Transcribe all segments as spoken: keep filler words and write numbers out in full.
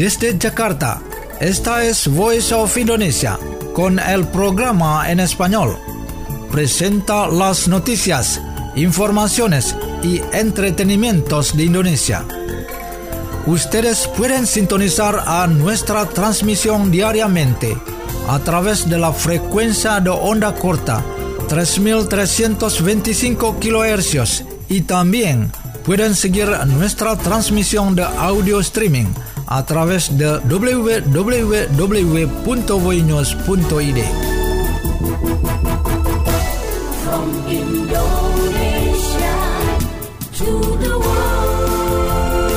Desde Jakarta, esta es Voice of Indonesia, con el programa en español. Presenta las noticias, informaciones y entretenimientos de Indonesia. Ustedes pueden sintonizar a nuestra transmisión diariamente a través de la frecuencia de onda corta tres mil trescientos veinticinco kilohercios y también pueden seguir nuestra transmisión de audio streaming a través de doble u doble u doble u punto voinews punto i d. From Indonesia to the world.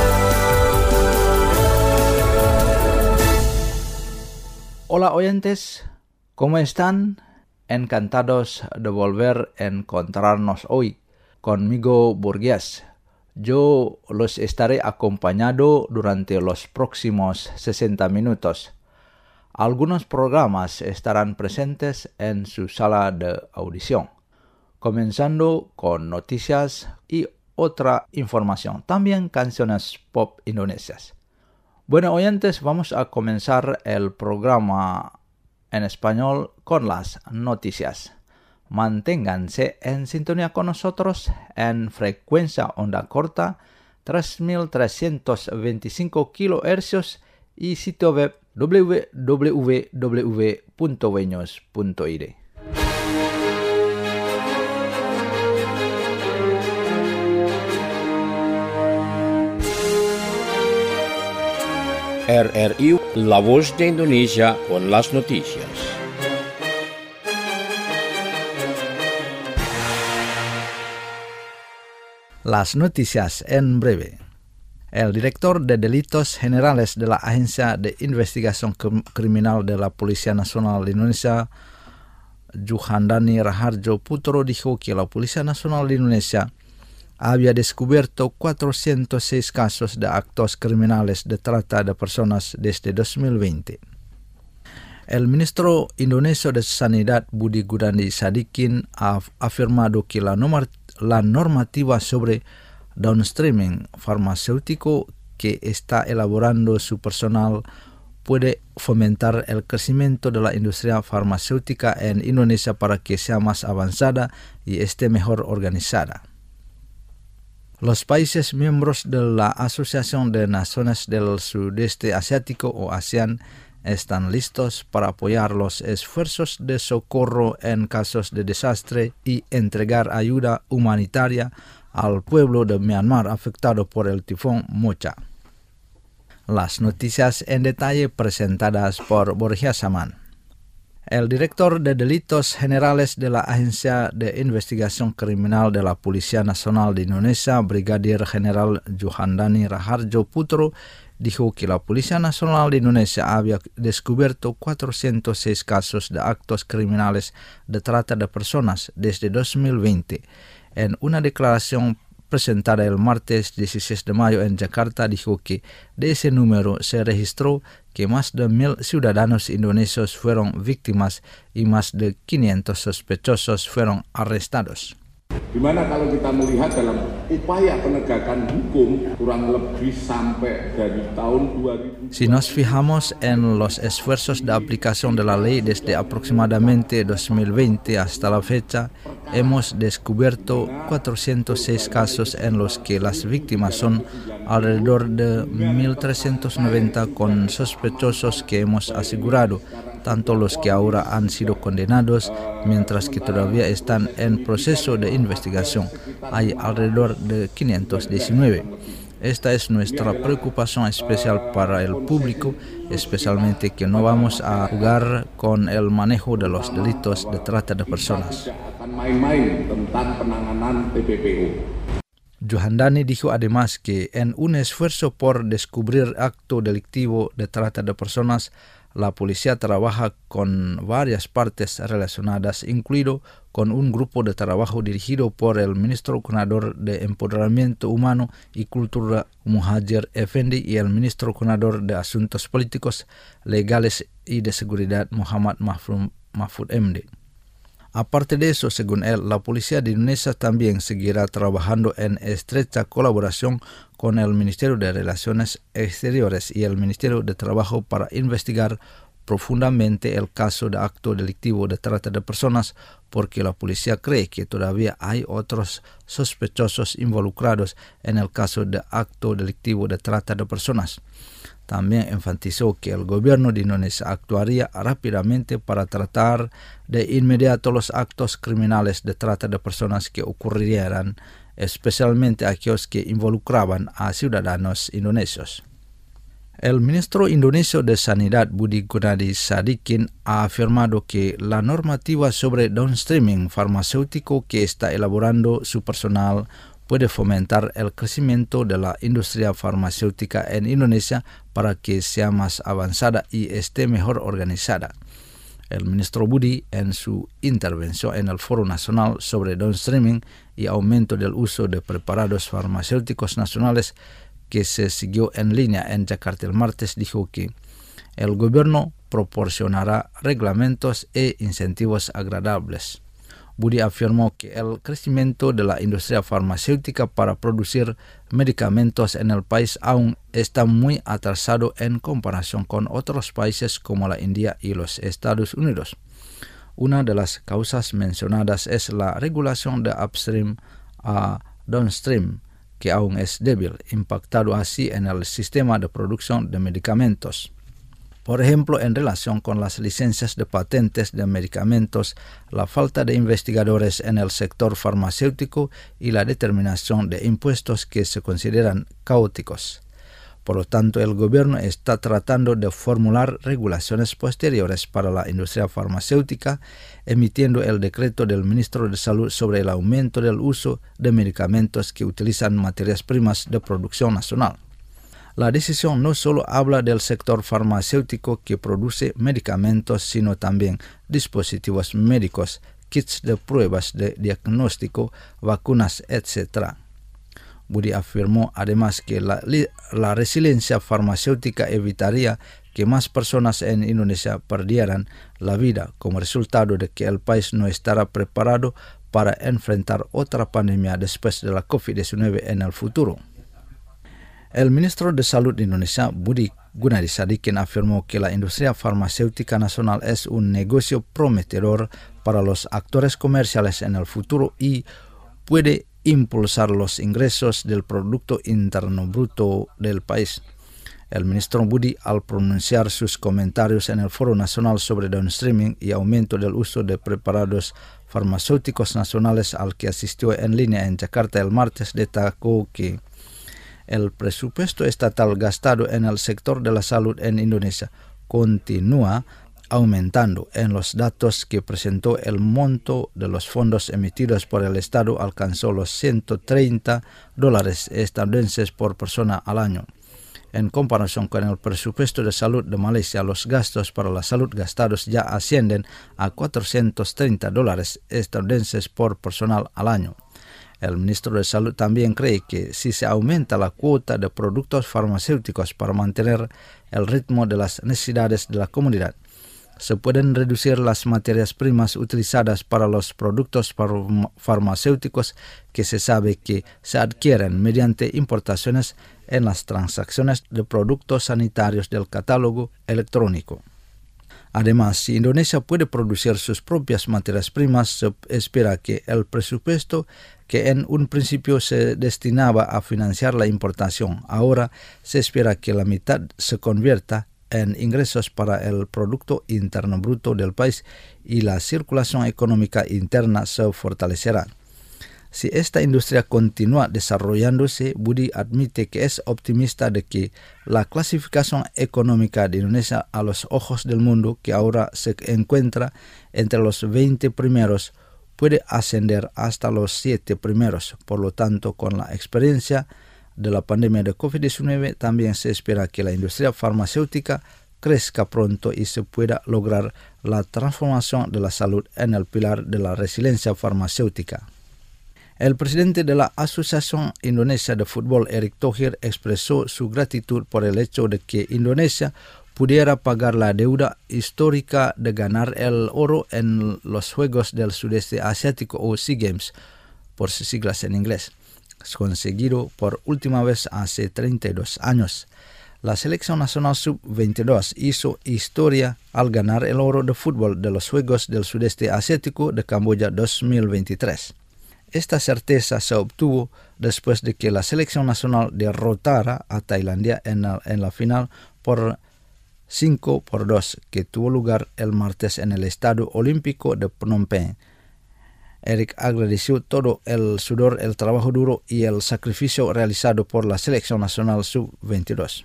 Hola oyentes, ¿cómo están? Encantados de volver a encontrarnos hoy. Conmigo Burgués. Yo los estaré acompañado durante los próximos sesenta minutos. Algunos programas estarán presentes en su sala de audición, comenzando con noticias y otra información, también canciones pop indonesias. Bueno, oyentes, vamos a comenzar el programa en español con las noticias. Manténganse en sintonía con nosotros en frecuencia onda corta tres mil trescientos veinticinco kilohercios y sitio web doble u doble u doble u punto voinews punto i d. R R I, La Voz de Indonesia con las noticias. Las noticias en breve. El director de Delitos Generales de la Agencia de Investigación Criminal de la Policía Nacional de Indonesia, Juhandani Raharjo Putro, dijo que la Policía Nacional de Indonesia había descubierto cuatrocientos seis casos de actos criminales de trata de personas desde dos mil veinte. El ministro indonesio de Sanidad Budi Gunadi Sadikin ha afirmado que la, norma, la normativa sobre downstreaming farmacéutico que está elaborando su personal puede fomentar el crecimiento de la industria farmacéutica en Indonesia para que sea más avanzada y esté mejor organizada. Los países miembros de la Asociación de Naciones del Sudeste Asiático o ASEAN están listos para apoyar los esfuerzos de socorro en casos de desastre y entregar ayuda humanitaria al pueblo de Myanmar afectado por el tifón Mocha. Las noticias en detalle presentadas por Borja Saman. El director de Delitos Generales de la Agencia de Investigación Criminal de la Policía Nacional de Indonesia, Brigadier General Juhandani Raharjo Putro, dijo que la Policía Nacional de Indonesia había descubierto cuatrocientos seis casos de actos criminales de trata de personas desde dos mil veinte. En una declaración presentada el martes dieciséis de mayo en Jakarta, dijo que de ese número se registró que más de mil ciudadanos indonesios fueron víctimas y más de quinientos sospechosos fueron arrestados. Dimana kalau kita melihat dalam upaya penegakan hukum kurang lebih sampai dari tahun dua ribu. Si nos fijamos en los esfuerzos de aplicación de la ley desde aproximadamente dos mil veinte hasta la fecha, hemos descubierto cuatrocientos seis casos en los que las víctimas son alrededor de mil trescientos noventa con sospechosos que hemos asegurado, tanto los que ahora han sido condenados, mientras que todavía están en proceso de investigación. Hay alrededor de quinientos diecinueve. Esta es nuestra preocupación especial para el público, especialmente que no vamos a jugar con el manejo de los delitos de trata de personas. Juhandani dijo además que en un esfuerzo por descubrir acto delictivo de trata de personas, la policía trabaja con varias partes relacionadas, incluido con un grupo de trabajo dirigido por el ministro coordinador de Empoderamiento Humano y Cultura Muhajir Effendi y el ministro coordinador de Asuntos Políticos, Legales y de Seguridad Muhammad Mahfud M D. Aparte de eso, según él, la policía de Indonesia también seguirá trabajando en estrecha colaboración con el Ministerio de Relaciones Exteriores y el Ministerio de Trabajo para investigar profundamente el caso de acto delictivo de trata de personas, porque la policía cree que todavía hay otros sospechosos involucrados en el caso de acto delictivo de trata de personas. También enfatizó que el gobierno de Indonesia actuaría rápidamente para tratar de inmediato los actos criminales de trata de personas que ocurrieran, especialmente aquellos que involucraban a ciudadanos indonesios. El ministro indonesio de Sanidad Budi Gunadi Sadikin ha afirmado que la normativa sobre downstreaming farmacéutico que está elaborando su personal puede fomentar el crecimiento de la industria farmacéutica en Indonesia para que sea más avanzada y esté mejor organizada. El ministro Budi, en su intervención en el Foro Nacional sobre Downstreaming y Aumento del Uso de Preparados Farmacéuticos Nacionales, que se siguió en línea en Jakarta el martes, dijo que el gobierno proporcionará reglamentos e incentivos agradables. Budi afirmó que el crecimiento de la industria farmacéutica para producir medicamentos en el país aún está muy atrasado en comparación con otros países como la India y los Estados Unidos. Una de las causas mencionadas es la regulación de upstream a downstream, que aún es débil, impactado así en el sistema de producción de medicamentos. Por ejemplo, en relación con las licencias de patentes de medicamentos, la falta de investigadores en el sector farmacéutico y la determinación de impuestos que se consideran caóticos. Por lo tanto, el gobierno está tratando de formular regulaciones posteriores para la industria farmacéutica, emitiendo el decreto del ministro de Salud sobre el aumento del uso de medicamentos que utilizan materias primas de producción nacional. La decisión no solo habla del sector farmacéutico que produce medicamentos, sino también dispositivos médicos, kits de pruebas de diagnóstico, vacunas, etcétera. Budi afirmó además que la, la resiliencia farmacéutica evitaría que más personas en Indonesia perdieran la vida como resultado de que el país no estará preparado para enfrentar otra pandemia después de la COVID diecinueve en el futuro. El ministro de Salud de Indonesia, Budi Gunadi Sadikin, afirmó que la industria farmacéutica nacional es un negocio prometedor para los actores comerciales en el futuro y puede impulsar los ingresos del Producto Interno Bruto del país. El ministro Budi, al pronunciar sus comentarios en el Foro Nacional sobre Downstreaming y Aumento del Uso de Preparados Farmacéuticos Nacionales al que asistió en línea en Jakarta el martes, destacó que el presupuesto estatal gastado en el sector de la salud en Indonesia continúa aumentando. En los datos que presentó, el monto de los fondos emitidos por el Estado alcanzó los ciento treinta dólares estadounidenses por persona al año. En comparación con el presupuesto de salud de Malaysia, los gastos para la salud gastados ya ascienden a cuatrocientos treinta dólares estadounidenses por personal al año. El ministro de Salud también cree que si se aumenta la cuota de productos farmacéuticos para mantener el ritmo de las necesidades de la comunidad, se pueden reducir las materias primas utilizadas para los productos farm- farmacéuticos que se sabe que se adquieren mediante importaciones en las transacciones de productos sanitarios del catálogo electrónico. Además, si Indonesia puede producir sus propias materias primas, se espera que el presupuesto que en un principio se destinaba a financiar la importación, ahora se espera que la mitad se convierta en ingresos para el Producto Interno Bruto del país y la circulación económica interna se fortalecerá. Si esta industria continúa desarrollándose, Budi admite que es optimista de que la clasificación económica de Indonesia a los ojos del mundo, que ahora se encuentra entre los veinte primeros, puede ascender hasta los siete primeros. Por lo tanto, con la experiencia de la pandemia de COVID diecinueve, también se espera que la industria farmacéutica crezca pronto y se pueda lograr la transformación de la salud en el pilar de la resiliencia farmacéutica. El presidente de la Asociación Indonesia de Fútbol, Erick Thohir, expresó su gratitud por el hecho de que Indonesia pudiera pagar la deuda histórica de ganar el oro en los Juegos del Sudeste Asiático o SEA Games, por sus siglas en inglés, conseguido por última vez hace treinta y dos años. La selección nacional sub veintidós hizo historia al ganar el oro de fútbol de los Juegos del Sudeste Asiático de Camboya dos mil veintitrés. Esta certeza se obtuvo después de que la selección nacional derrotara a Tailandia en la, en la final por cinco por dos que tuvo lugar el martes en el Estadio Olímpico de Phnom Penh. Eric agradeció todo el sudor, el trabajo duro y el sacrificio realizado por la selección nacional sub veintidós.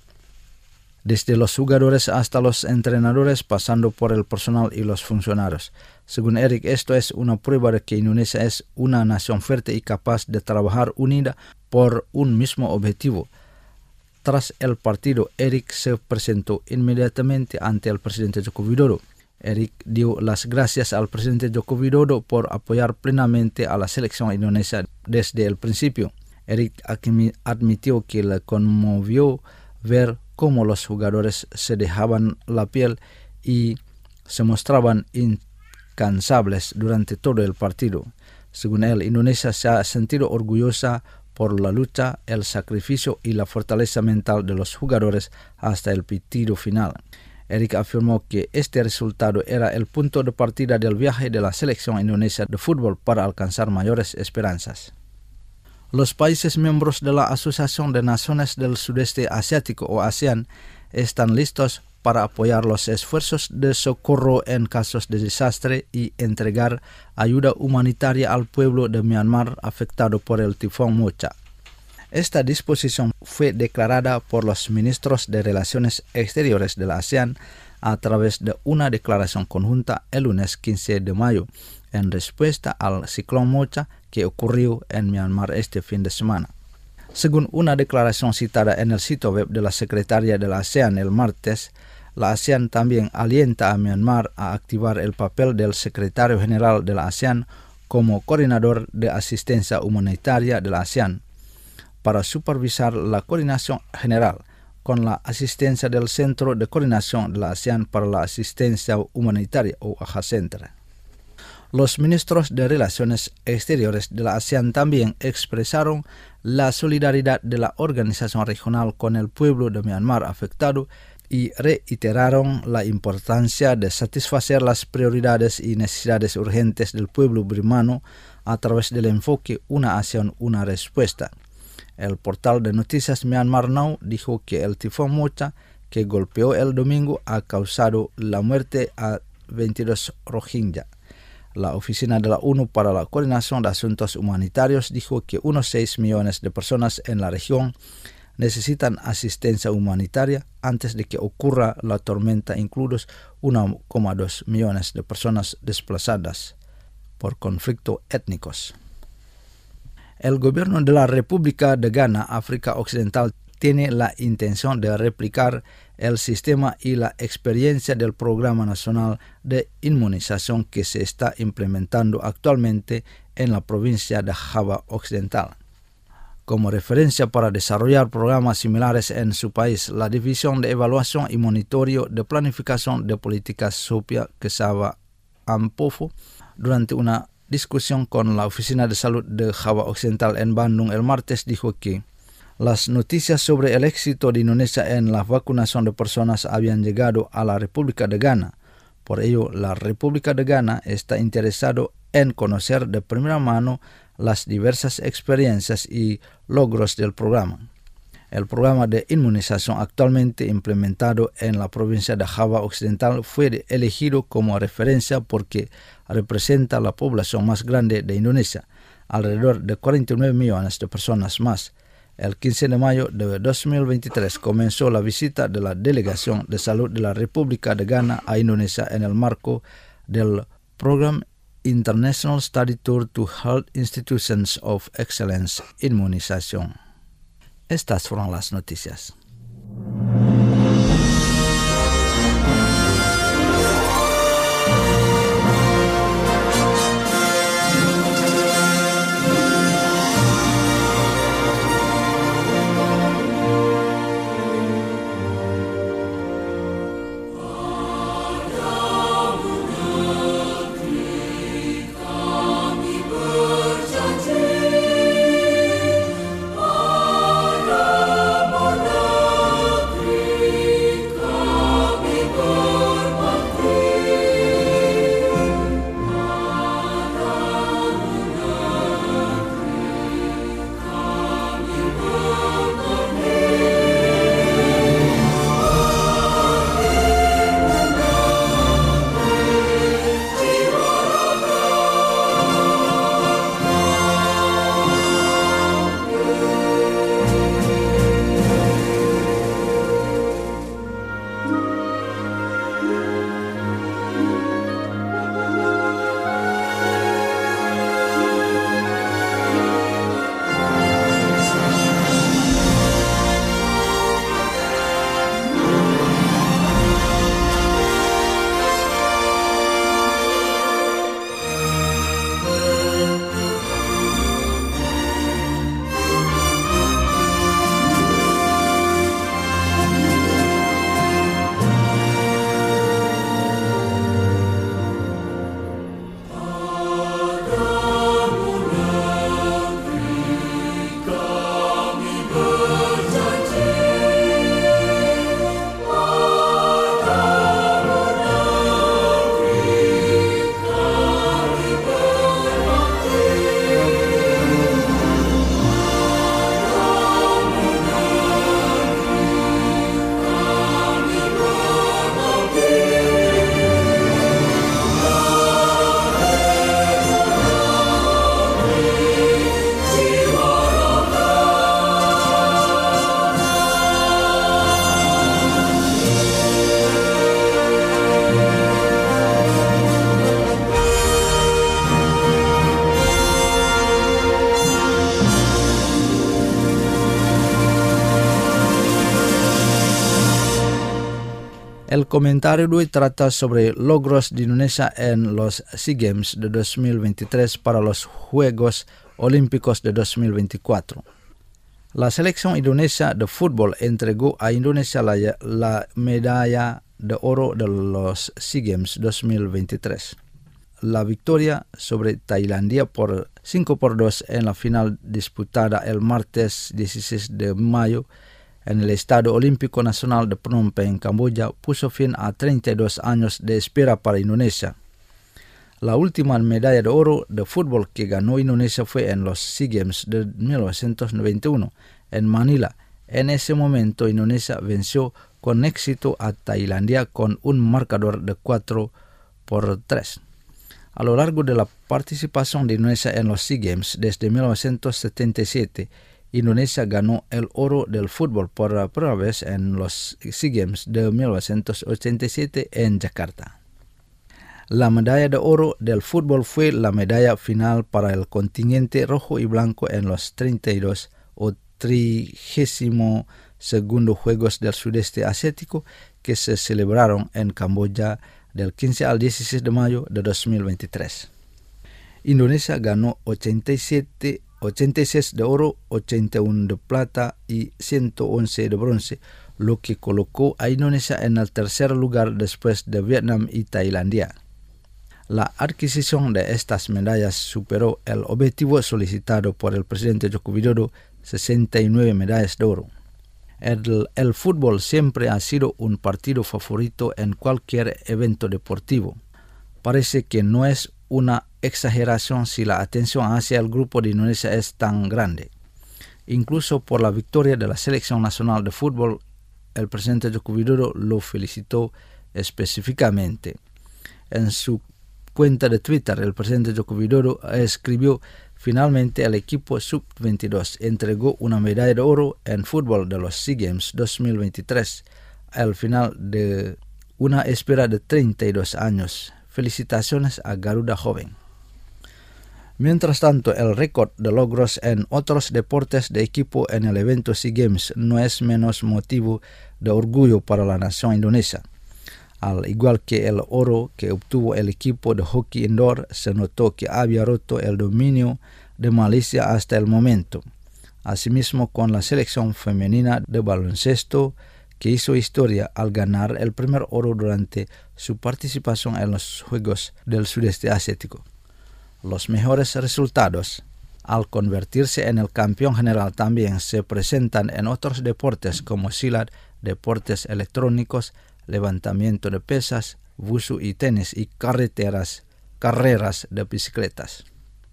Desde los jugadores hasta los entrenadores, pasando por el personal y los funcionarios. Según Eric, esto es una prueba de que Indonesia es una nación fuerte y capaz de trabajar unida por un mismo objetivo. Tras el partido, Eric se presentó inmediatamente ante el presidente Joko Widodo. Eric dio las gracias al presidente Joko Widodo por apoyar plenamente a la selección indonesia desde el principio. Eric admitió que le conmovió ver cómo los jugadores se dejaban la piel y se mostraban incansables durante todo el partido. Según él, Indonesia se ha sentido orgullosa por la lucha, el sacrificio y la fortaleza mental de los jugadores hasta el pitido final. Eric afirmó que este resultado era el punto de partida del viaje de la selección indonesia de fútbol para alcanzar mayores esperanzas. Los países miembros de la Asociación de Naciones del Sudeste Asiático o ASEAN están listos para apoyar los esfuerzos de socorro en casos de desastre y entregar ayuda humanitaria al pueblo de Myanmar afectado por el tifón Mocha. Esta disposición fue declarada por los ministros de Relaciones Exteriores de la ASEAN a través de una declaración conjunta el lunes quince de mayo, en respuesta al ciclón Mocha que ocurrió en Myanmar este fin de semana. Según una declaración citada en el sitio web de la secretaria de la ASEAN el martes, la ASEAN también alienta a Myanmar a activar el papel del secretario general de la ASEAN como coordinador de asistencia humanitaria de la ASEAN, para supervisar la coordinación general con la asistencia del Centro de Coordinación de la ASEAN para la Asistencia Humanitaria o AHA Center. Los ministros de Relaciones Exteriores de la ASEAN también expresaron la solidaridad de la organización regional con el pueblo de Myanmar afectado y reiteraron la importancia de satisfacer las prioridades y necesidades urgentes del pueblo birmano a través del enfoque una acción, una respuesta. El portal de noticias Myanmar Now dijo que el tifón Mocha, que golpeó el domingo, ha causado la muerte a veintidós Rohingya. La Oficina de la ONU para la Coordinación de Asuntos Humanitarios dijo que unos seis millones de personas en la región necesitan asistencia humanitaria antes de que ocurra la tormenta, incluidos uno coma dos millones de personas desplazadas por conflictos étnicos. El gobierno de la República de Ghana, África Occidental, tiene la intención de replicar el sistema y la experiencia del Programa Nacional de Inmunización que se está implementando actualmente en la provincia de Java Occidental. Como referencia para desarrollar programas similares en su país, la División de Evaluación y Monitoreo de Planificación de Políticas Sopia Kesava Ampofo, durante una discusión con la Oficina de Salud de Java Occidental en Bandung el martes, dijo que las noticias sobre el éxito de Indonesia en la vacunación de personas habían llegado a la República de Ghana. Por ello, la República de Ghana está interesado en conocer de primera mano las diversas experiencias y logros del programa. El programa de inmunización actualmente implementado en la provincia de Java Occidental fue elegido como referencia porque representa la población más grande de Indonesia, alrededor de cuarenta y nueve millones de personas más. El quince de mayo de dos mil veintitrés comenzó la visita de la Delegación de Salud de la República de Ghana a Indonesia en el marco del Program International Study Tour to Health Institutions of Excellence Inmunización. Estas fueron las noticias. comentario de hoy trata sobre logros de Indonesia en los SEA Games de dos mil veintitrés para los Juegos Olímpicos de dos mil veinticuatro. La selección indonesia de fútbol entregó a Indonesia la, la medalla de oro de los SEA Games dos mil veintitrés. La victoria sobre Tailandia por cinco por dos en la final disputada el martes dieciséis de mayo en el Estadio Olímpico Nacional de Phnom Penh, Camboya, puso fin a treinta y dos años de espera para Indonesia. La última medalla de oro de fútbol que ganó Indonesia fue en los SEA Games de mil novecientos noventa y uno en Manila. En ese momento Indonesia venció con éxito a Tailandia con un marcador de cuatro por tres. A lo largo de la participación de Indonesia en los SEA Games desde mil novecientos setenta y siete, Indonesia ganó el oro del fútbol por primera vez en los SEA Games de mil novecientos ochenta y siete en Yakarta. La medalla de oro del fútbol fue la medalla final para el contingente rojo y blanco en los treinta y dos o trigésimo segundo Juegos del Sudeste Asiático que se celebraron en Camboya del quince al dieciséis de mayo de dos mil veintitrés. Indonesia ganó ochenta y siete, ochenta y seis de oro, ochenta y uno de plata y ciento once de bronce, lo que colocó a Indonesia en el tercer lugar después de Vietnam y Tailandia. La adquisición de estas medallas superó el objetivo solicitado por el presidente Joko Widodo, sesenta y nueve medallas de oro. El, el fútbol siempre ha sido un partido favorito en cualquier evento deportivo. Parece que no es una exageración si la atención hacia el grupo de Indonesia es tan grande. Incluso por la victoria de la selección nacional de fútbol, el presidente Joko Widodo lo felicitó específicamente. En su cuenta de Twitter, el presidente Joko Widodo escribió: finalmente el equipo sub veintidós entregó una medalla de oro en fútbol de los SEA Games dos mil veintitrés al final de una espera de treinta y dos años. Felicitaciones a Garuda Joven. Mientras tanto, el récord de logros en otros deportes de equipo en el evento SEA Games no es menos motivo de orgullo para la nación indonesia. Al igual que el oro que obtuvo el equipo de hockey indoor, se notó que había roto el dominio de Malaysia hasta el momento. Asimismo, con la selección femenina de baloncesto, que hizo historia al ganar el primer oro durante su participación en los Juegos del Sudeste Asiático. Los mejores resultados, al convertirse en el campeón general, también se presentan en otros deportes como silat, deportes electrónicos, levantamiento de pesas, wushu y tenis y carreteras, carreras de bicicletas.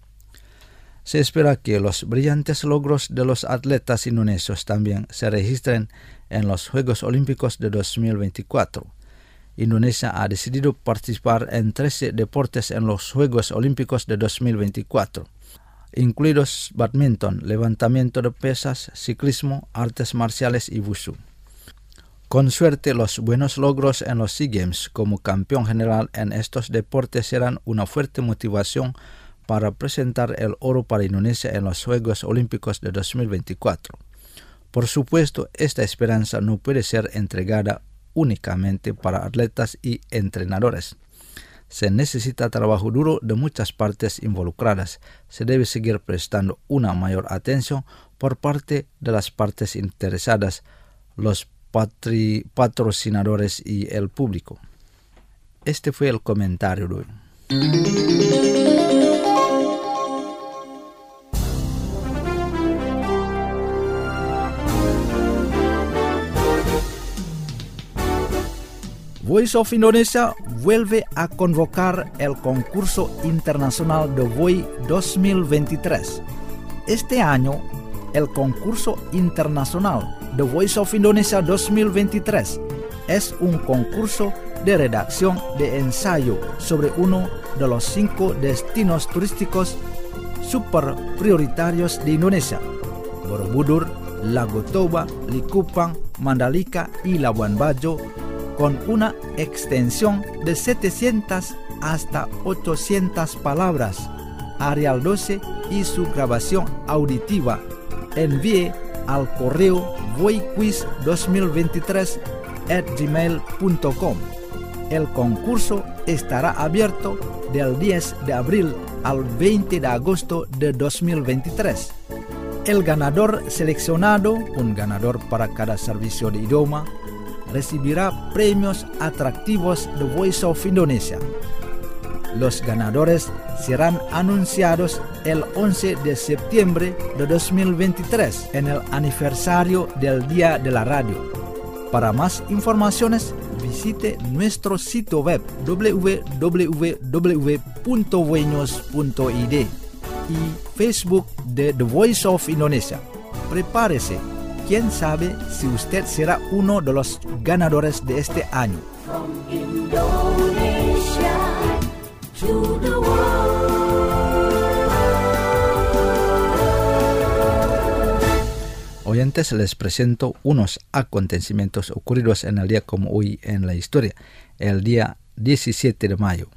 Se espera que los brillantes logros de los atletas indonesios también se registren en los Juegos Olímpicos de dos mil veinticuatro. Indonesia ha decidido participar en trece deportes en los Juegos Olímpicos de dos mil veinticuatro, incluidos badminton, levantamiento de pesas, ciclismo, artes marciales y wushu. Con suerte, los buenos logros en los SEA Games como campeón general en estos deportes serán una fuerte motivación para presentar el oro para Indonesia en los Juegos Olímpicos de dos mil veinticuatro. Por supuesto, esta esperanza no puede ser entregada únicamente para atletas y entrenadores. Se necesita trabajo duro de muchas partes involucradas. Se debe seguir prestando una mayor atención por parte de las partes interesadas, los Patri, patrocinadores y el público. Este fue el comentario de hoy. Voice of Indonesia vuelve a convocar el concurso internacional de V O I dos mil veintitrés. Este año, el concurso internacional The Voice of Indonesia dos mil veintitrés es un concurso de redacción de ensayo sobre uno de los cinco destinos turísticos super prioritarios de Indonesia: Borobudur, Lago Toba, Likupang, Mandalika y Labuan Bajo, con una extensión de setecientas hasta ochocientas palabras. Arial doce y su grabación auditiva. Envíe al correo voiquiz dos mil veintitrés arroba gmail punto com. El concurso estará abierto del diez de abril al veinte de agosto de dos mil veintitrés. El ganador seleccionado, un ganador para cada servicio de idioma, recibirá premios atractivos de Voice of Indonesia. Los ganadores serán anunciados el once de septiembre de dos mil veintitrés en el aniversario del Día de la Radio. Para más informaciones, visite nuestro sitio web w w w punto voinos punto i d y Facebook de The Voice of Indonesia. Prepárese, quién sabe si usted será uno de los ganadores de este año. From Indonesia to the world. Oyentes, les presento unos acontecimientos ocurridos en el día como hoy en la historia, el día diecisiete de mayo.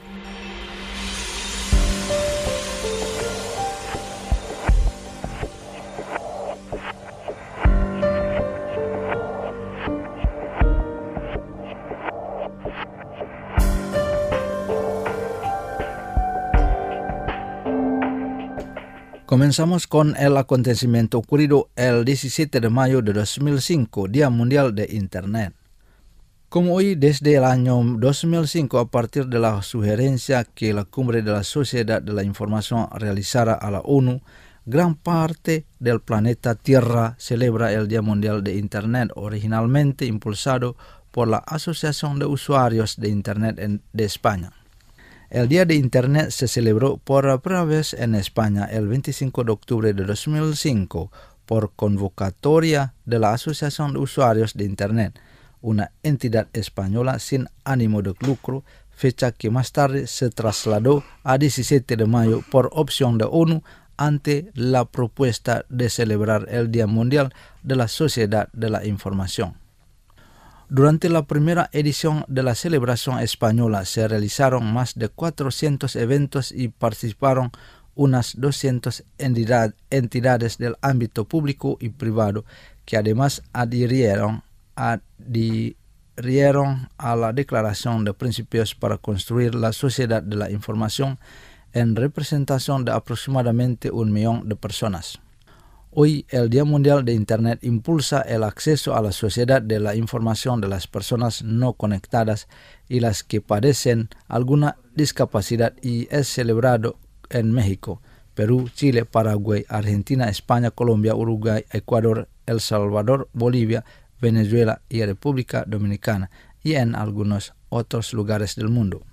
Comenzamos con el acontecimiento ocurrido el diecisiete de mayo de dos mil cinco, Día Mundial de Internet. Como hoy, desde el año dos mil cinco, a partir de la sugerencia que la Cumbre de la Sociedad de la Información realizara a la ONU, gran parte del planeta Tierra celebra el Día Mundial de Internet, originalmente impulsado por la Asociación de Usuarios de Internet en, de España. El Día de Internet se celebró por primera vez en España el veinticinco de octubre de dos mil cinco por convocatoria de la Asociación de Usuarios de Internet, una entidad española sin ánimo de lucro, fecha que más tarde se trasladó a diecisiete de mayo por opción de ONU ante la propuesta de celebrar el Día Mundial de la Sociedad de la Información. Durante la primera edición de la celebración española se realizaron más de cuatrocientos eventos y participaron unas doscientas entidad, entidades del ámbito público y privado que además adhirieron, adhirieron a la Declaración de Principios para construir la Sociedad de la Información en representación de aproximadamente un millón de personas. Hoy, el Día Mundial de Internet impulsa el acceso a la sociedad de la información de las personas no conectadas y las que padecen alguna discapacidad y es celebrado en México, Perú, Chile, Paraguay, Argentina, España, Colombia, Uruguay, Ecuador, El Salvador, Bolivia, Venezuela y República Dominicana y en algunos otros lugares del mundo.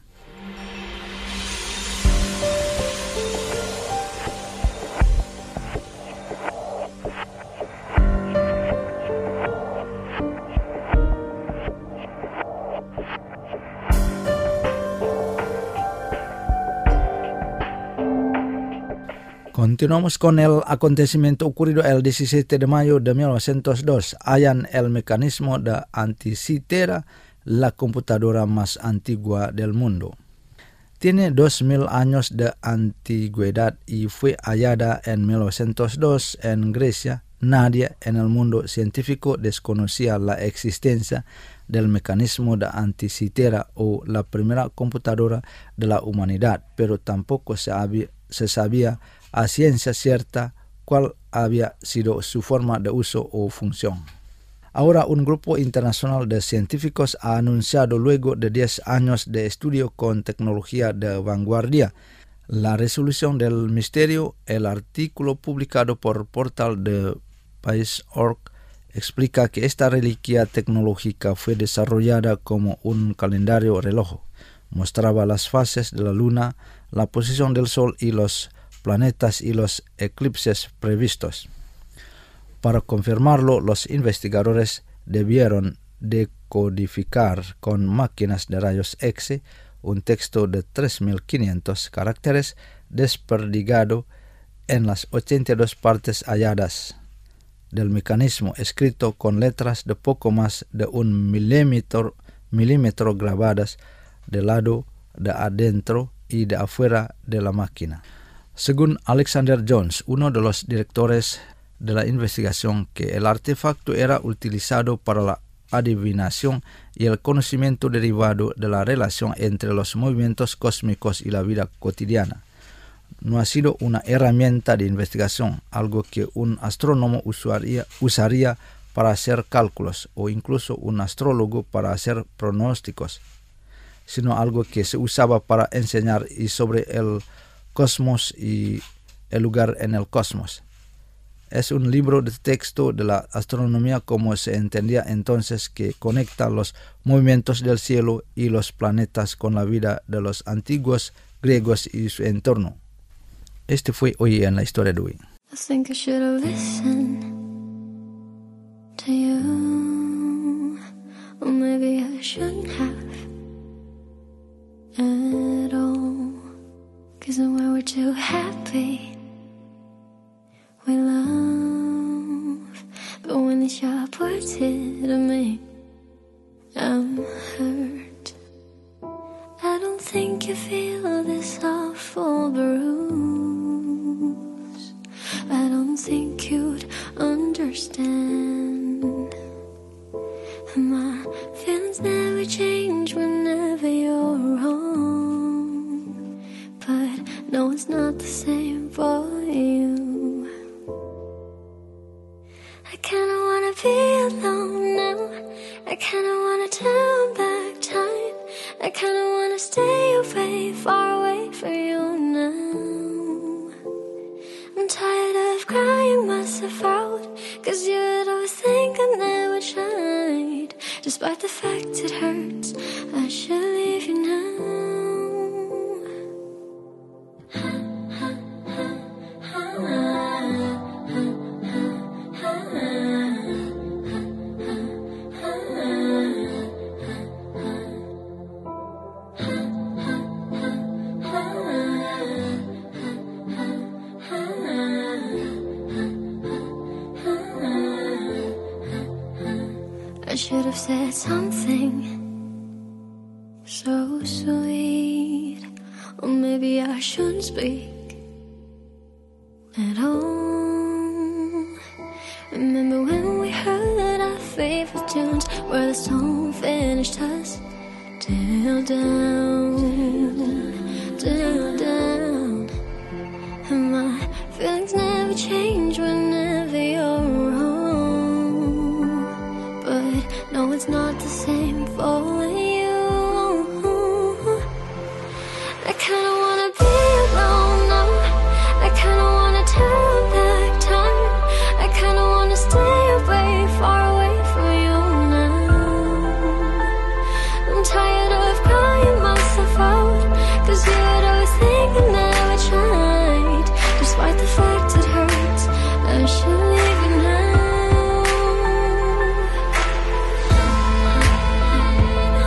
Continuamos con el acontecimiento ocurrido el diecisiete de mayo de mil novecientos dos. Hallan el mecanismo de Anticitera, la computadora más antigua del mundo. Tiene dos mil años de antigüedad y fue hallada en mil novecientos dos en Grecia. Nadie en el mundo científico desconocía la existencia del mecanismo de Anticitera o la primera computadora de la humanidad, pero tampoco se, había, se sabía a ciencia cierta cuál había sido su forma de uso o función. Ahora un grupo internacional de científicos ha anunciado, luego de diez años de estudio con tecnología de vanguardia, la resolución del misterio. El artículo publicado por portal de País punto org explica que esta reliquia tecnológica fue desarrollada como un calendario reloj. Mostraba las fases de la luna, la posición del sol y los planetas y los eclipses previstos. Para confirmarlo, los investigadores debieron decodificar con máquinas de rayos X un texto de tres mil quinientos caracteres desperdigado en las ochenta y dos partes halladas del mecanismo, escrito con letras de poco más de un milímetro, milímetro grabadas del lado de adentro y de afuera de la máquina. Según Alexander Jones, uno de los directores de la investigación, que el artefacto era utilizado para la adivinación y el conocimiento derivado de la relación entre los movimientos cósmicos y la vida cotidiana. No ha sido una herramienta de investigación, algo que un astrónomo usaría, usaría para hacer cálculos o incluso un astrólogo para hacer pronósticos, sino algo que se usaba para enseñar y sobre el cosmos y el lugar en el cosmos. Es un libro de texto de la astronomía como se entendía entonces, que conecta los movimientos del cielo y los planetas con la vida de los antiguos griegos y su entorno. Este fue hoy en la historia de hoy. I think I should have listened to you, or maybe I shouldn't have at all, 'cause when we're too happy we love, but when the sharp words hit me, I'm hurt. I don't think you feel this awful bruise. I don't think you'd understand. My feelings never change whenever you're wrong, but no, it's not the same for you. I kinda wanna be alone now. I kinda wanna turn back time. I kinda wanna stay away, far away from you now. I'm tired of crying myself out, 'cause you'd always think I never tried. Despite the fact it hurts, I should leave you now. I should have said something so sweet, or maybe I shouldn't speak at all. Remember when we heard our favorite tunes, where the song finished us till down, till down, and my feelings never change whenever you're wrong, but no, it's not the same for you. I kinda wanna be alone now. I kinda wanna turn back time. I kinda wanna stay away, far away from you now. I'm tired of crying myself out, 'cause you'd always think I never tried. Despite the fact it hurts, I should leave you now.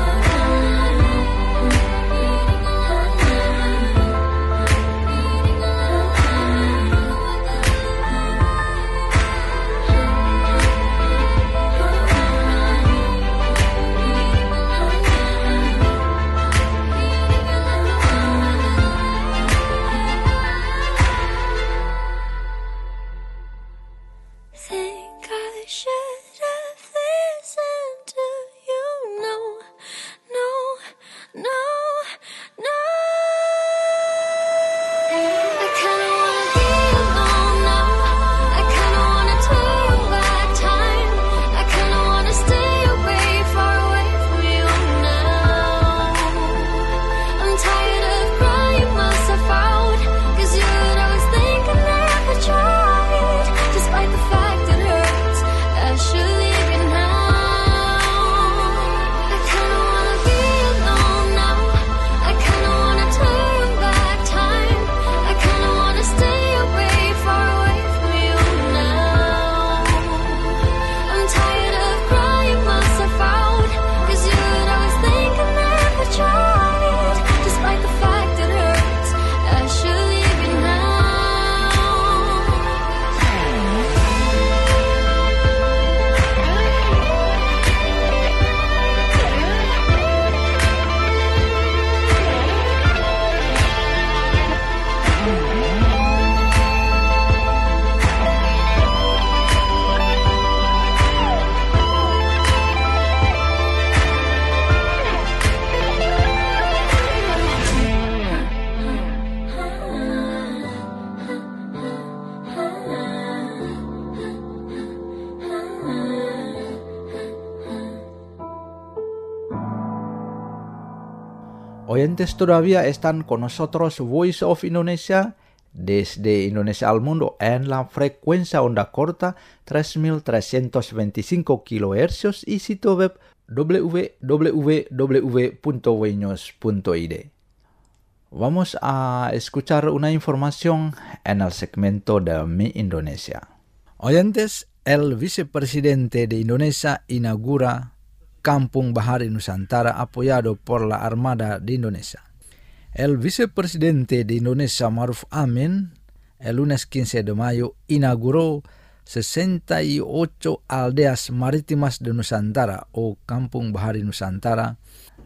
oyentes todavía están con nosotros Voice of Indonesia desde Indonesia al mundo en la frecuencia onda corta tres mil trescientos veinticinco kilohercios y sitio web w w w punto wenews punto i d. Vamos a escuchar una información en el segmento de Mi Indonesia. Oyentes, el vicepresidente de Indonesia inaugura Kampung Bahari Nusantara apoyado por la Armada de Indonesia. El vicepresidente de Indonesia, Maruf Amin, el lunes quince de mayo inauguró sesenta y ocho aldeas marítimas de Nusantara o Kampung Bahari Nusantara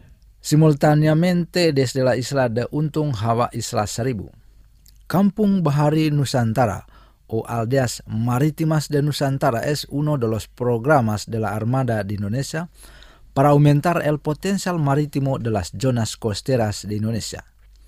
simultáneamente desde la isla de Untung Hawa Isla Seribu. Kampung Bahari Nusantara o Aldeas Marítimas de Nusantara es uno de los programas de la Armada de Indonesia para aumentar el potencial marítimo de las zonas costeras de Indonesia.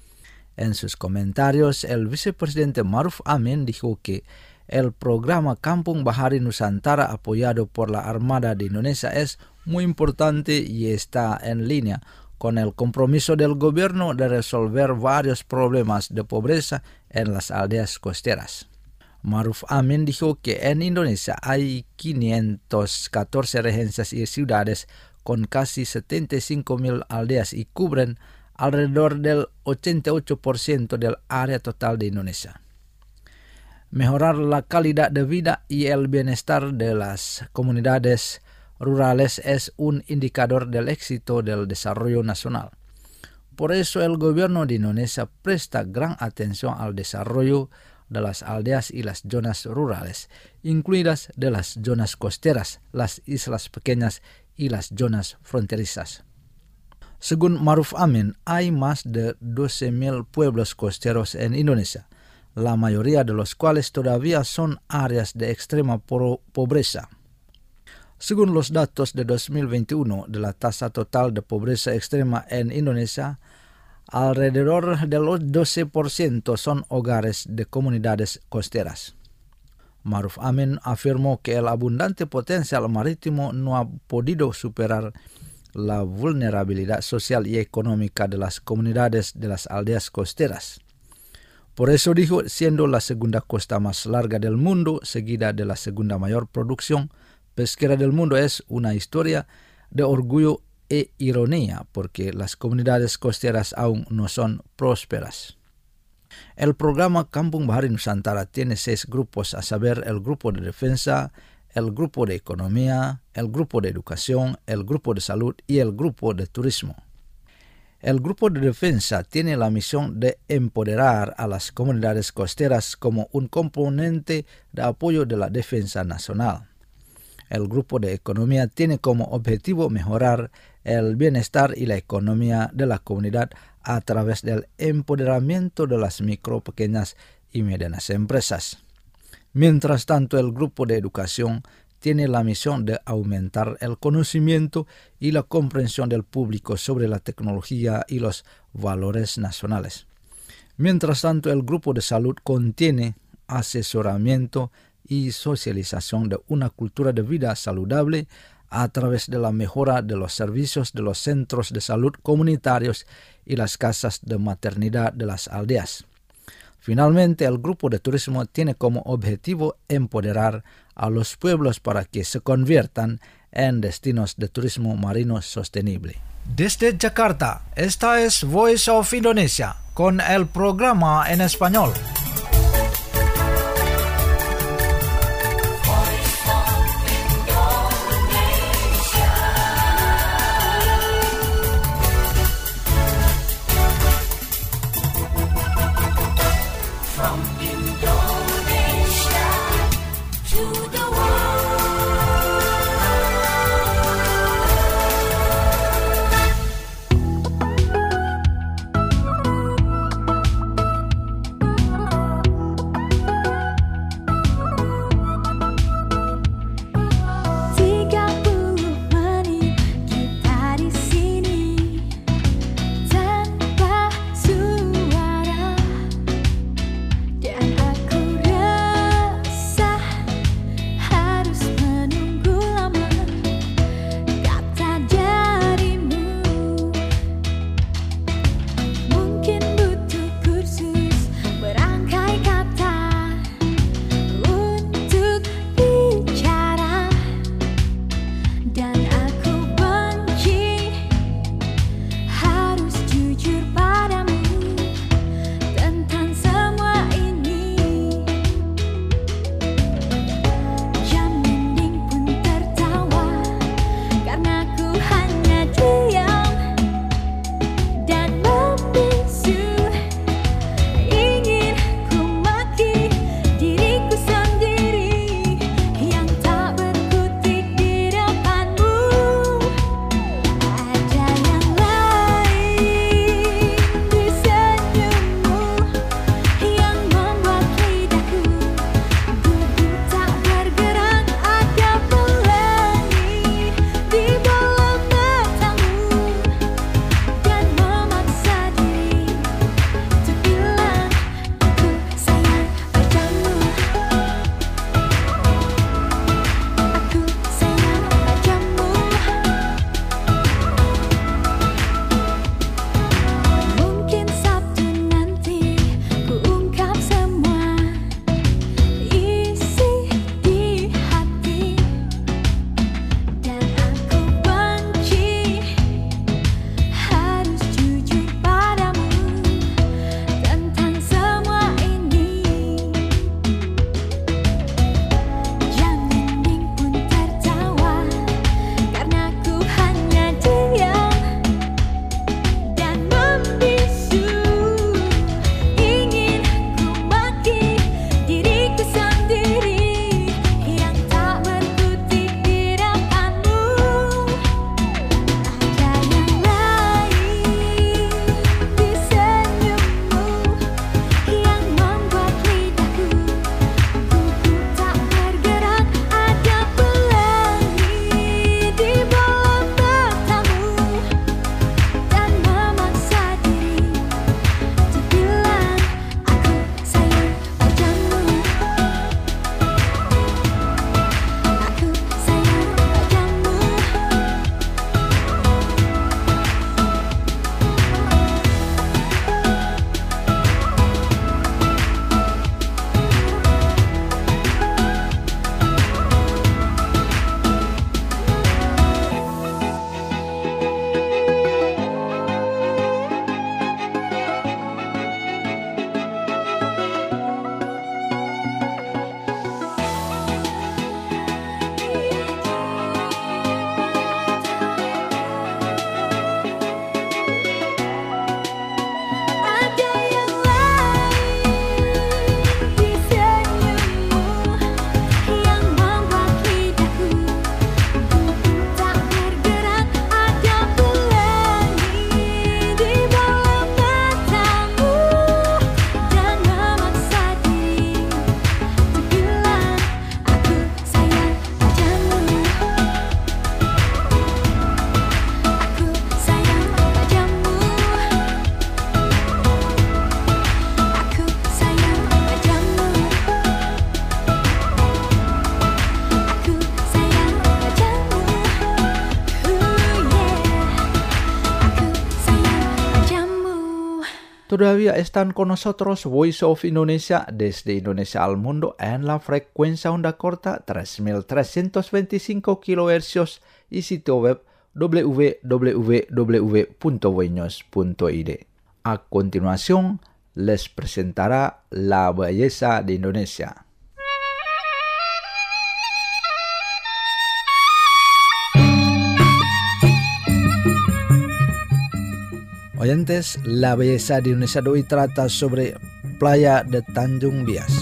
En sus comentarios, el vicepresidente Maruf Amin dijo que el programa Kampung Bahari Nusantara apoyado por la Armada de Indonesia es muy importante y está en línea con el compromiso del gobierno de resolver varios problemas de pobreza en las aldeas costeras. Maruf Amin dijo que en Indonesia hay quinientas catorce regencias y ciudades con casi setenta y cinco mil aldeas y cubren alrededor del ochenta y ocho por ciento del área total de Indonesia. Mejorar la calidad de vida y el bienestar de las comunidades rurales es un indicador del éxito del desarrollo nacional. Por eso el gobierno de Indonesia presta gran atención al desarrollo de las aldeas y las zonas rurales, incluidas de las zonas costeras, las islas pequeñas y las zonas fronterizas. Según Maruf Amin, hay más de doce mil pueblos costeros en Indonesia, la mayoría de los cuales todavía son áreas de extrema pobreza. Según los datos de dos mil veintiuno de la tasa total de pobreza extrema en Indonesia, alrededor del doce por ciento son hogares de comunidades costeras. Maruf Amin afirmó que el abundante potencial marítimo no ha podido superar la vulnerabilidad social y económica de las comunidades de las aldeas costeras. Por eso dijo, siendo la segunda costa más larga del mundo, seguida de la segunda mayor producción pesquera del mundo, es una historia de orgullo e ironía, porque las comunidades costeras aún no son prósperas. El programa Kampung Bahari Nusantara tiene seis grupos, a saber, el grupo de defensa, el grupo de economía, el grupo de educación, el grupo de salud y el grupo de turismo. El grupo de defensa tiene la misión de empoderar a las comunidades costeras como un componente de apoyo de la defensa nacional. El grupo de economía tiene como objetivo mejorar el bienestar y la economía de la comunidad a través del empoderamiento de las micro, pequeñas y medianas empresas. Mientras tanto, el grupo de educación tiene la misión de aumentar el conocimiento y la comprensión del público sobre la tecnología y los valores nacionales. Mientras tanto, el grupo de salud contiene asesoramiento y socialización de una cultura de vida saludable a través de la mejora de los servicios de los centros de salud comunitarios y las casas de maternidad de las aldeas. Finalmente, el grupo de turismo tiene como objetivo empoderar a los pueblos para que se conviertan en destinos de turismo marino sostenible. Desde Jakarta, esta es Voice of Indonesia con el programa en español. todavía están con nosotros Voice of Indonesia desde Indonesia al mundo en la frecuencia onda corta tres mil trescientos veinticinco kilohercios y sitio web w w w punto voinews punto i d. A continuación, les presentará La Belleza de Indonesia. Oyentes, La Belleza de Indonesia de hoy trata sobre Playa de Tanjung Bias.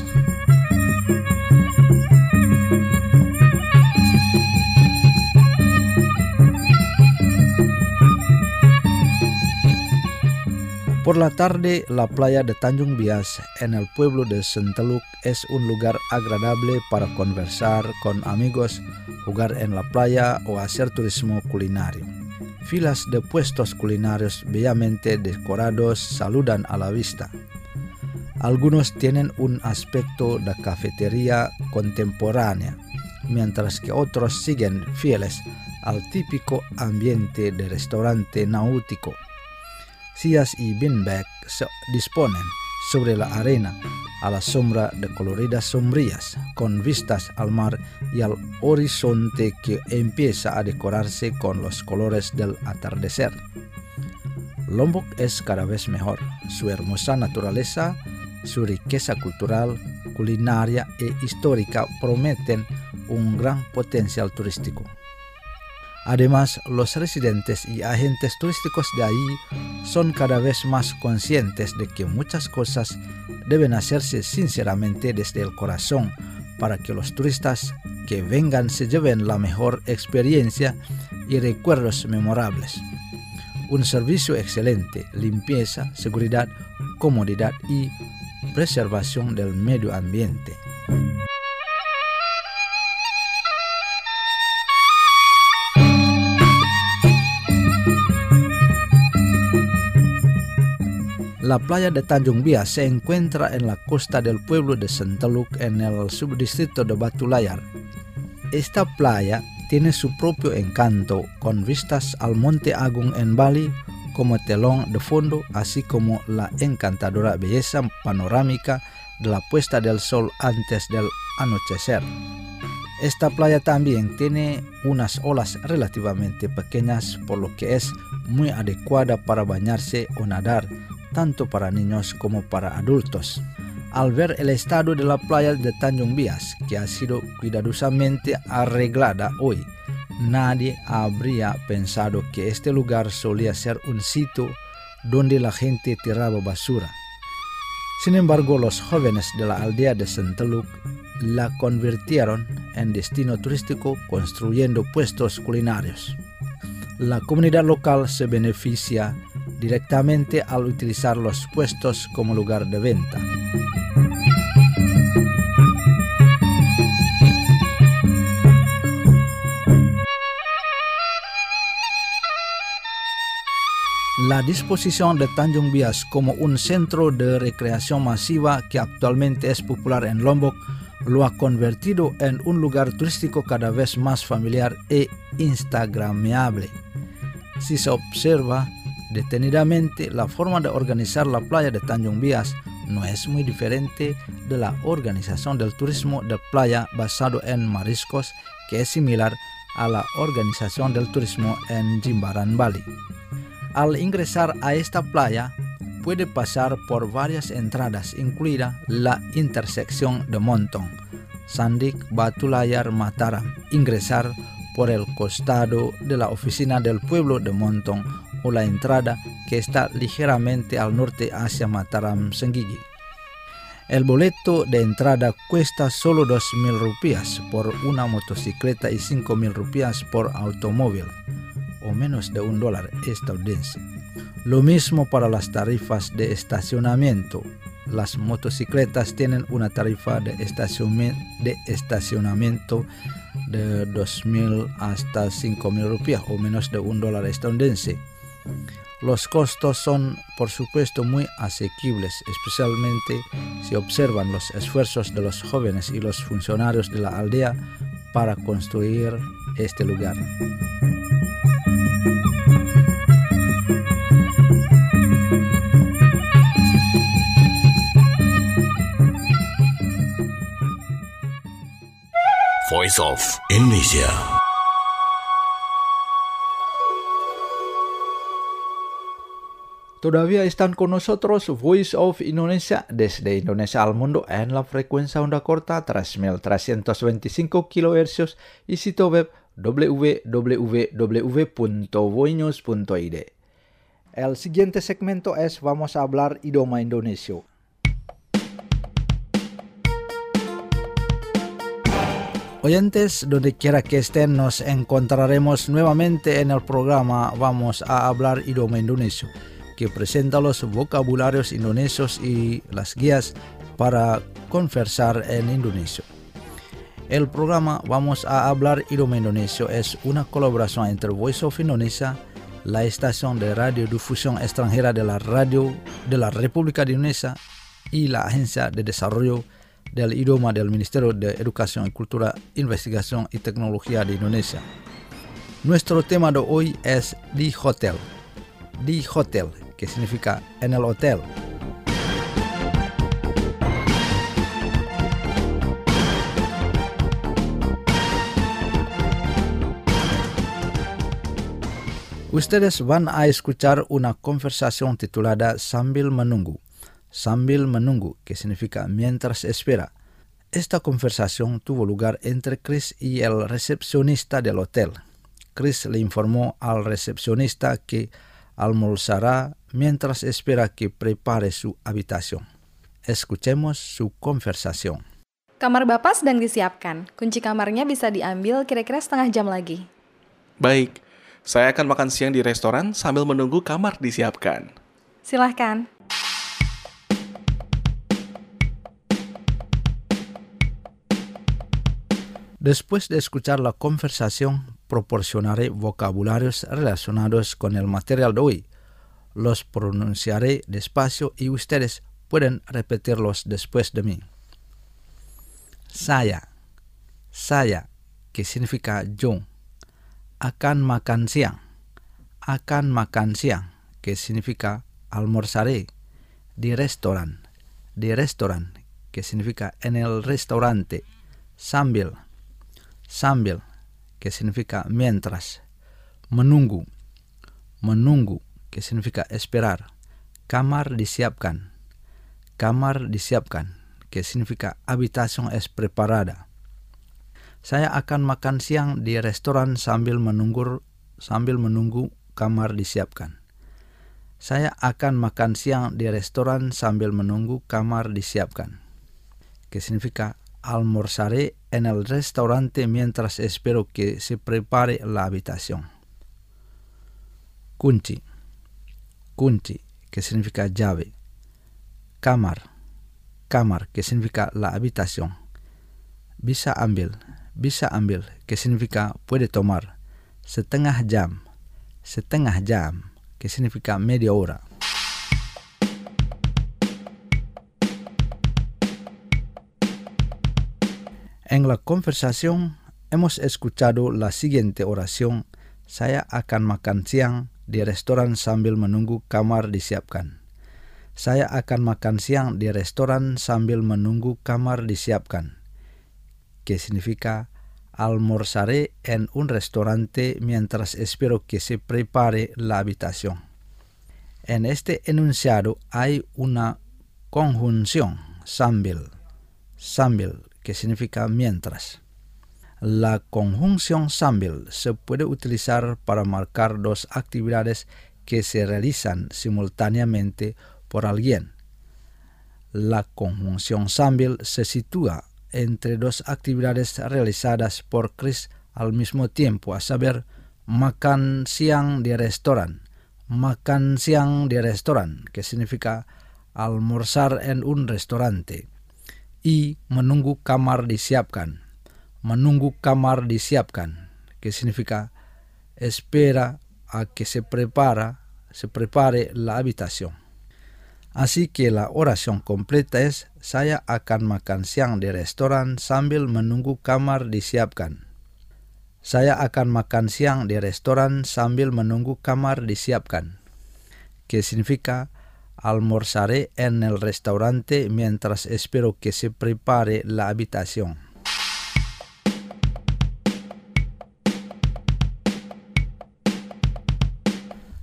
Por la tarde, la playa de Tanjung Bias en el pueblo de Senteluk es un lugar agradable para conversar con amigos, jugar en la playa o hacer turismo culinario. Filas de puestos culinarios bellamente decorados saludan a la vista. Algunos tienen un aspecto de cafetería contemporánea, mientras que otros siguen fieles al típico ambiente de restaurante náutico. Sillas y beanbag se disponen sobre la arena a la sombra de coloridas sombrillas, con vistas al mar y al horizonte que empieza a decorarse con los colores del atardecer. Lombok es cada vez mejor. Su hermosa naturaleza, su riqueza cultural, culinaria e histórica prometen un gran potencial turístico. Además, los residentes y agentes turísticos de allí son cada vez más conscientes de que muchas cosas deben hacerse sinceramente desde el corazón para que los turistas que vengan se lleven la mejor experiencia y recuerdos memorables. Un servicio excelente, limpieza, seguridad, comodidad y preservación del medio ambiente. La playa de Tanjung Bias se encuentra en la costa del pueblo de Senteluk en el subdistrito de Batu Layar. Esta playa tiene su propio encanto, con vistas al Monte Agung en Bali como telón de fondo, así como la encantadora belleza panorámica de la puesta del sol antes del anochecer. Esta playa también tiene unas olas relativamente pequeñas, por lo que es muy adecuada para bañarse o nadar, tanto para niños como para adultos. Al ver el estado de la playa de Tanjung Bias, que ha sido cuidadosamente arreglada hoy, nadie habría pensado que este lugar solía ser un sitio donde la gente tiraba basura. Sin embargo, los jóvenes de la aldea de Senteluk la convirtieron en destino turístico construyendo puestos culinarios. La comunidad local se beneficia directamente al utilizar los puestos como lugar de venta. La disposición de Tanjung Bias como un centro de recreación masiva que actualmente es popular en Lombok lo ha convertido en un lugar turístico cada vez más familiar e instagramable. Si se observa detenidamente, la forma de organizar la playa de Tanjung Bias no es muy diferente de la organización del turismo de playa basado en mariscos, que es similar a la organización del turismo en Jimbaran, Bali. Al ingresar a esta playa, puede pasar por varias entradas, incluida la intersección de Montong, Sandik, Batu Layar, Mataram, ingresar por el costado de la oficina del pueblo de Montong o la entrada que está ligeramente al norte hacia Mataram Senggigi. El boleto de entrada cuesta solo dos mil rupias por una motocicleta y cinco mil rupias por automóvil, o menos de un dólar estadounidense. Lo mismo para las tarifas de estacionamiento. Las motocicletas tienen una tarifa de estacionamiento de dos mil hasta cinco mil rupias, o menos de un dólar estadounidense. Los costos son, por supuesto, muy asequibles, especialmente si observan los esfuerzos de los jóvenes y los funcionarios de la aldea para construir este lugar. Voice of Indonesia. Todavía están con nosotros Voice of Indonesia desde Indonesia al mundo en la frecuencia onda corta tres mil trescientos veinticinco kilohercios y sitio web w w w punto voinews punto i d. El siguiente segmento es Vamos a hablar idioma Indonesia. Oyentes, donde quiera que estén, nos encontraremos nuevamente en el programa Vamos a hablar idioma Indonesia, que presenta los vocabularios indonesios y las guías para conversar en indonesio. El programa Vamos a hablar idioma Indonesia es una colaboración entre Voice of Indonesia, la estación de radiodifusión extranjera de la radio de la República de Indonesia, y la Agencia de Desarrollo del Idioma del Ministerio de Educación y Cultura, Investigación y Tecnología de Indonesia. Nuestro tema de hoy es Di Hotel. Di Hotel, que significa en el hotel. Ustedes van a escuchar una conversación titulada Sambil Menunggu. Sambil Menunggu, que significa mientras espera. Esta conversación tuvo lugar entre Chris y el recepcionista del hotel. Chris le informó al recepcionista que almorzará mientras espera que prepare su habitación. Escuchemos su conversación. Kamar Bapak sedang disiapkan. Kunci kamarnya bisa diambil kira-kira setengah jam lagi. Baik, saya akan makan siang di restoran sambil menunggu kamar disiapkan. Silahkan. Después de escuchar la conversación, proporcionaré vocabularios relacionados con el material de hoy. Los pronunciaré despacio y ustedes pueden repetirlos después de mí. Saya, saya, que significa yo. Akan makan siang, akan makan siang, que significa almorzaré. Di restoran, di restoran, que significa en el restaurante. Sambil, sambil, que significa mientras. Menunggu, menunggu, que significa esperar. Kamar disiapkan, kamar disiapkan, que significa habitación es preparada. Saya akan makan siang di restoran sambil menunggu sambil menunggu kamar disiapkan. Saya akan makan siang di restoran sambil menunggu kamar disiapkan, que significa almorzaré en el restaurante mientras espero que se prepare la habitación. Kunci, kunci, que significa llave. Kamar, kamar, que significa la habitación. Bisa ambil, bisa ambil, que significa puede tomar. Setengah jam, setengah jam, que significa media hora. En la conversación hemos escuchado la siguiente oración: saya akan makan siang di restoran sambil menunggu kamar disiapkan. Saya akan makan siang di restoran sambil menunggu kamar disiapkan, que significa almorzaré en un restaurante mientras espero que se prepare la habitación. En este enunciado hay una conjunción, sambil, sambil, que significa mientras. La conjunción sambil se puede utilizar para marcar dos actividades que se realizan simultáneamente por alguien. La conjunción sambil se sitúa entre dos actividades realizadas por Chris al mismo tiempo, a saber, makan siang di restoran, makan siang di restoran, que significa almorzar en un restaurante, y menunggu kamar disiapkan, menunggu kamar disiapkan, que significa espera a que se prepara, se prepare la habitación. Así que la oración completa es: saya akan makan siang di restoran sambil menunggu kamar disiapkan. Saya akan makan siang di restoran sambil menunggu kamar disiapkan, que significa almorzaré en el restaurante mientras espero que se prepare la habitación.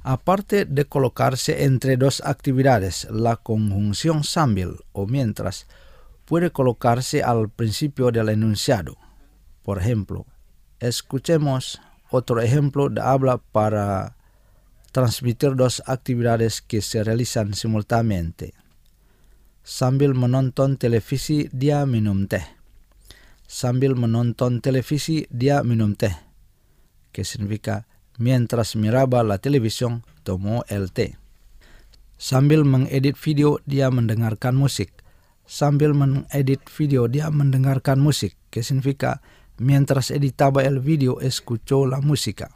Aparte de colocarse entre dos actividades, la conjunción sambil o mientras puede colocarse al principio del enunciado. Por ejemplo, escuchemos otro ejemplo de habla para transmitir dos actividades que se realizan simultáneamente. Sambil menonton televisi, dia minum teh. Sambil menonton televisi, dia minum teh. Que significa, mientras miraba la televisión, tomó el té. Sambil mengedit video, dia mendengarkan musik. Sambil mengedit video, dia mendengarkan musik. Que significa, mientras editaba el video, escuchó la música.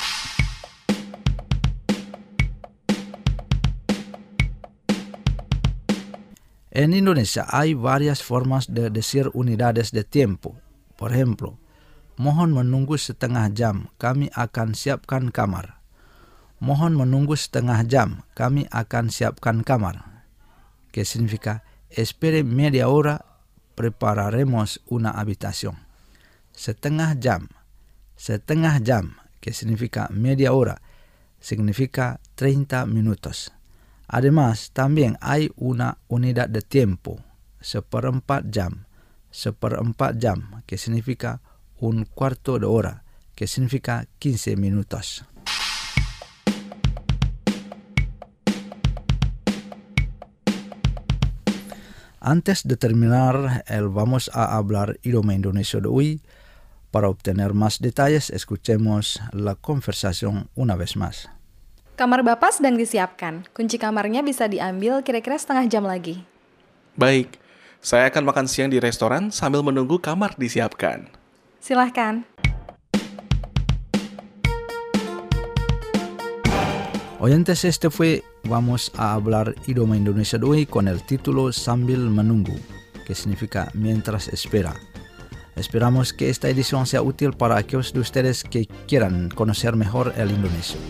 En Indonesia hay varias formas de decir unidades de tiempo. Por ejemplo, mohon menunggu setengah jam, kami akan siapkan kamar. Mohon menunggu setengah jam, kami akan siapkan kamar. Que significa, espere media hora, prepararemos una habitación. Setengah jam, setengah jam, que significa media hora, significa treinta minutos. Además, también hay una unidad de tiempo, seperempat jam, seperempat jam, que significa un cuarto de hora, que significa quince minutos. Antes de terminar, el vamos a hablar idioma Indonesia de hoy. Para obtener más detalles, escuchemos la conversación una vez más. Kamar Bapak sedang disiapkan. Kunci kamarnya bisa diambil kira-kira setengah jam lagi. Baik, saya akan makan siang di restoran sambil menunggu kamar disiapkan. Silahkan. Oyentes, este fue Vamos a hablar idioma Indonesia de hoy con el título Sambil Menunggu, que significa mientras espera. Esperamos que esta edición sea útil para aquellos de ustedes que quieran conocer mejor el indonesio.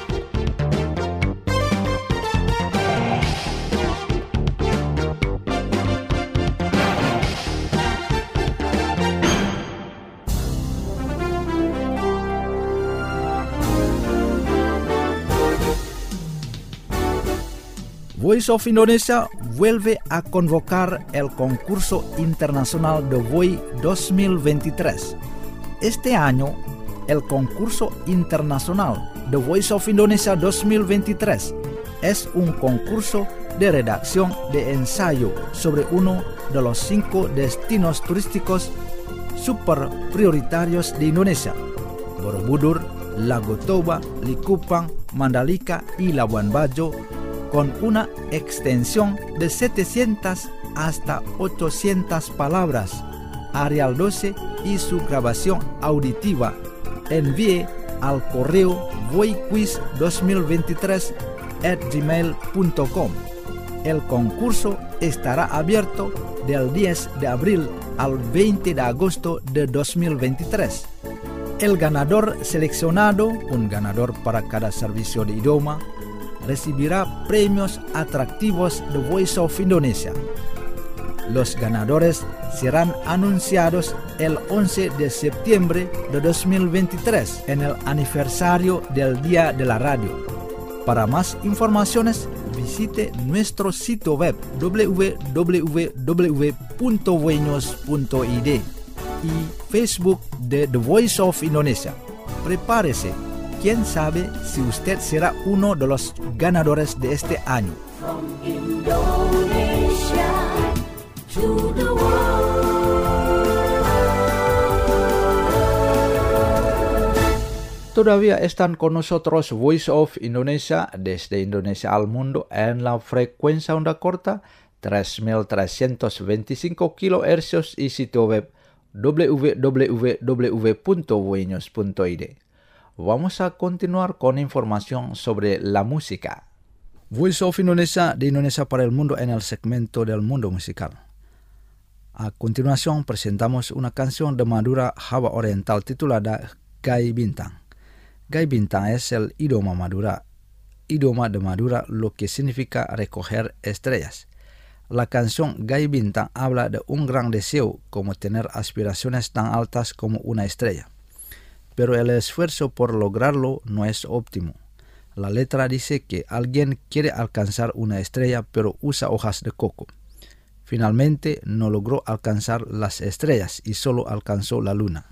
Voice of Indonesia vuelve a convocar el concurso internacional de V O I dos mil veintitrés. Este año, el concurso internacional de Voice of Indonesia dos mil veintitrés es un concurso de redacción de ensayo sobre uno de los cinco destinos turísticos super prioritarios de Indonesia: Borobudur, Lago Toba, Likupang, Mandalika y Labuan Bajo, con una extensión de setecientas hasta ochocientas palabras. Arial doce y su grabación auditiva. Envíe al correo voiquiz dos mil veintitrés at gmail punto com. El concurso estará abierto del diez de abril al veinte de agosto de dos mil veintitrés. El ganador seleccionado, un ganador para cada servicio de idioma, recibirá premios atractivos de Voice of Indonesia. Los ganadores serán anunciados el once de septiembre de dos mil veintitrés en el aniversario del Día de la Radio. Para más informaciones, visite nuestro sitio web w w w punto voinos punto i d y Facebook de The Voice of Indonesia. Prepárese. ¿Quién sabe si usted será uno de los ganadores de este año? From Indonesia to the world. Todavía están con nosotros Voice of Indonesia desde Indonesia al mundo en la frecuencia onda corta tres mil trescientos veinticinco kilohercios y sitio web w w w punto voinos punto i d. Vamos a continuar con información sobre la música. Voice of Indonesia de Indonesia para el mundo en el segmento del mundo musical. A continuación presentamos una canción de Madura Java Oriental titulada Gai Bintang. Gai Bintang es el idioma Madura, idioma de Madura, lo que significa recoger estrellas. La canción Gai Bintang habla de un gran deseo, como tener aspiraciones tan altas como una estrella. Pero el esfuerzo por lograrlo no es óptimo. La letra dice que alguien quiere alcanzar una estrella pero usa hojas de coco. Finalmente no logró alcanzar las estrellas y solo alcanzó la luna.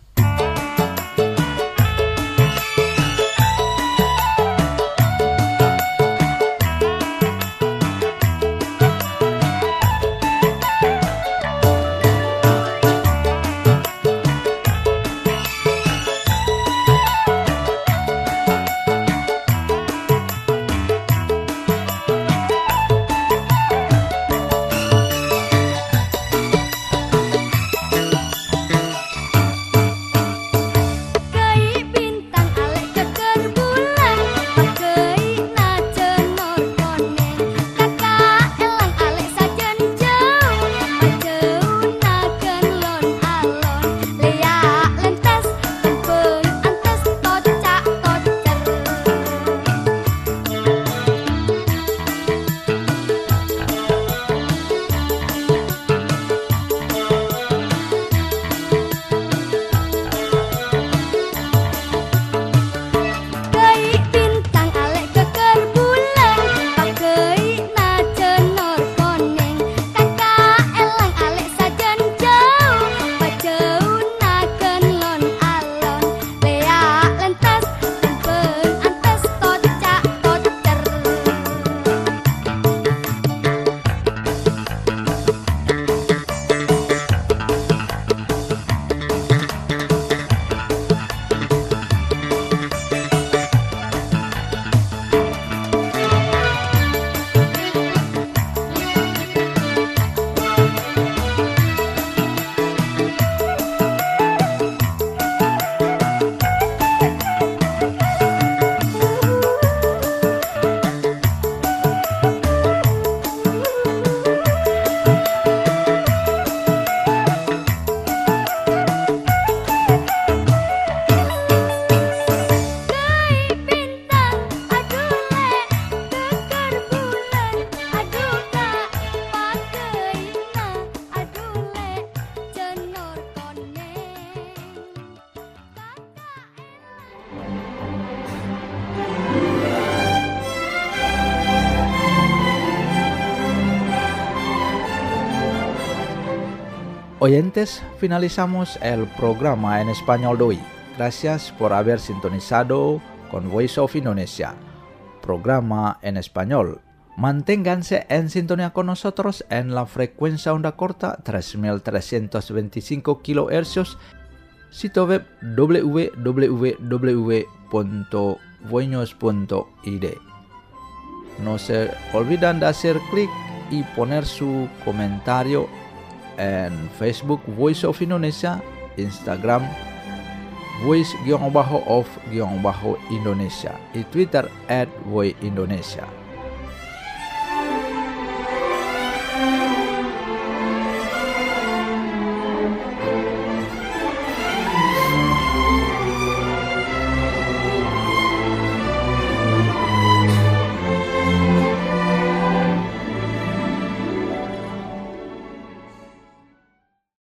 Oyentes, finalizamos el programa en español de hoy. Gracias por haber sintonizado con Voice of Indonesia, programa en español. Manténganse en sintonía con nosotros en la frecuencia onda corta tres mil trescientos veinticinco kilohercios, sitio web w w w punto voinos punto i d. No se olviden de hacer clic y poner su comentario en Facebook Voice of Indonesia, Instagram Voice-of-Indonesia y Twitter at Voice Indonesia.